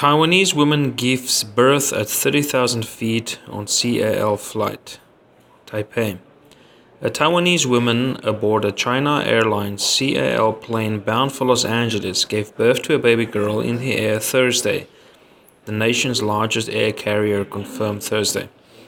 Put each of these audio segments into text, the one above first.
Taiwanese woman gives birth at 30,000 feet on CAL flight. Taipei. A Taiwanese woman aboard a China Airlines CAL plane bound for Los Angeles gave birth to a baby girl in the air Thursday, the nation's largest air carrier confirmed Thursday.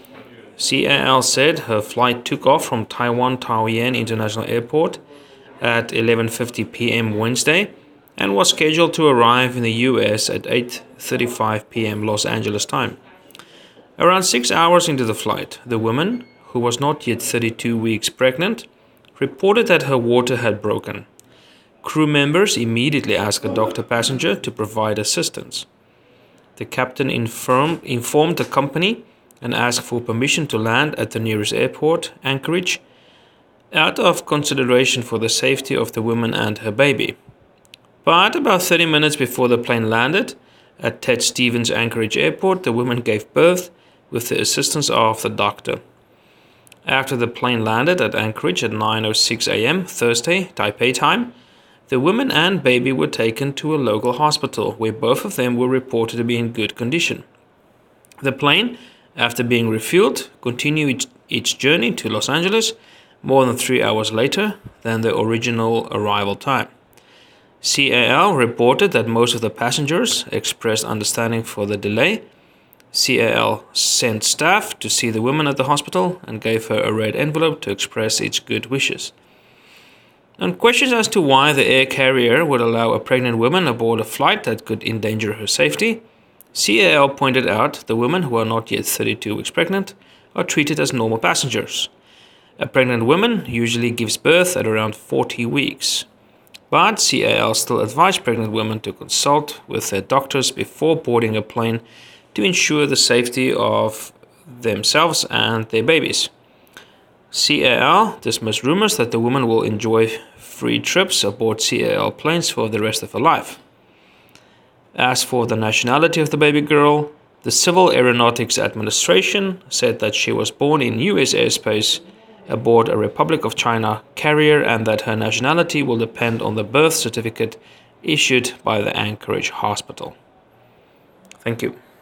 CAL said her flight took off from Taiwan Taoyuan International Airport at 11:50 p.m. Wednesday and was scheduled to arrive in the U.S. at 8:35 p.m. Los Angeles time. Around 6 hours into the flight, the woman, who was not yet 32 weeks pregnant, reported that her water had broken. Crew members immediately asked a doctor passenger to provide assistance. The captain informed the company and asked for permission to land at the nearest airport, Anchorage, out of consideration for the safety of the woman and her baby. But about 30 minutes before the plane landed at Ted Stevens Anchorage Airport, the woman gave birth with the assistance of the doctor. After the plane landed at Anchorage at 9:06 a.m. Thursday, Taipei time, the woman and baby were taken to a local hospital where both of them were reported to be in good condition. The plane, after being refueled, continued its journey to Los Angeles more than 3 hours later than the original arrival time. CAL reported that most of the passengers expressed understanding for the delay. CAL sent staff to see the woman at the hospital and gave her a red envelope to express its good wishes. On questions as to why the air carrier would allow a pregnant woman aboard a flight that could endanger her safety, CAL pointed out the women who are not yet 32 weeks pregnant are treated as normal passengers. A pregnant woman usually gives birth at around 40 weeks. But CAL still advised pregnant women to consult with their doctors before boarding a plane to ensure the safety of themselves and their babies. CAL dismissed rumors that the woman will enjoy free trips aboard CAL planes for the rest of her life. As for the nationality of the baby girl, the Civil Aeronautics Administration said that she was born in U.S. airspace aboard a Republic of China carrier and that her nationality will depend on the birth certificate issued by the Anchorage hospital. Thank you.